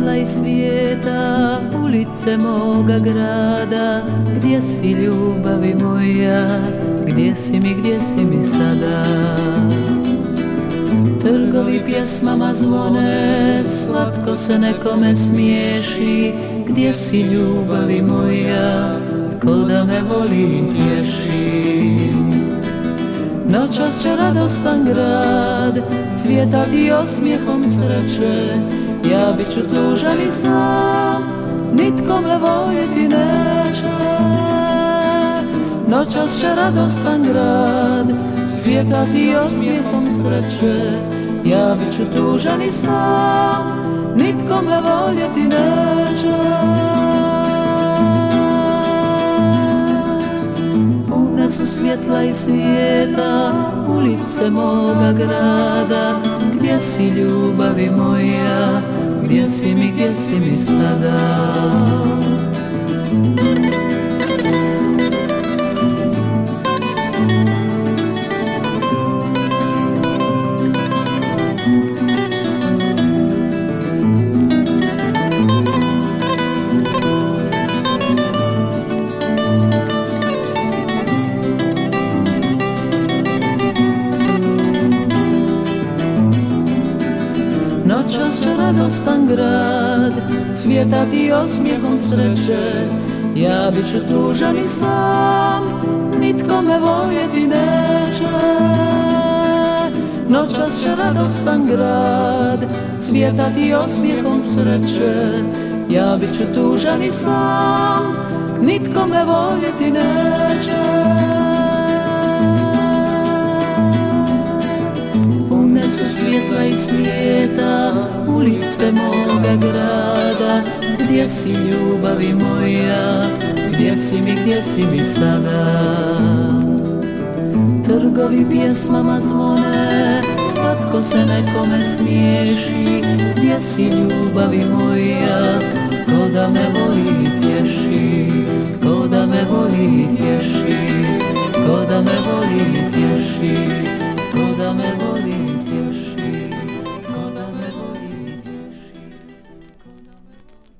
svjetla i svijeta, ulice moga grada, gdje si ljubavi moja, gdje si mi sada? Trgovi pjesmama zvone, slatko se nekome smiješi, gdje si ljubavi moja, tko da me voli i tješi? Noćas će radostan grad cvjetati osmijehom sreće, ja bit ću tužan i sam, nitko me voljeti neće. Noćas će radostan grad cvjetati osmijehom sreće, ja bit ću tužan i sam, nitko me voljeti neće. Pune su svjetla i svijeta, ulice moga grada, gdje si ljubavi moja, gdje si mi sada? Noćas će radostan grad cvjetati osmijehom sreće, ja bit ću tužan i sam, nitko me voljeti neće. Noćas će radostan grad cvjetati osmijehom sreće, ja bit ću tužan i sam, nitko me voljeti neće. Pune su svjetla i svijeta, ulice moga grada, gdje si ljubavi moja, gdje si mi sada? Trgovi pjesmama zvone, slatko se nekome smiješi, gdje si ljubavi moja, tko da me voli i tješi, tko da me voli i tješi, tko da me voli i tješi.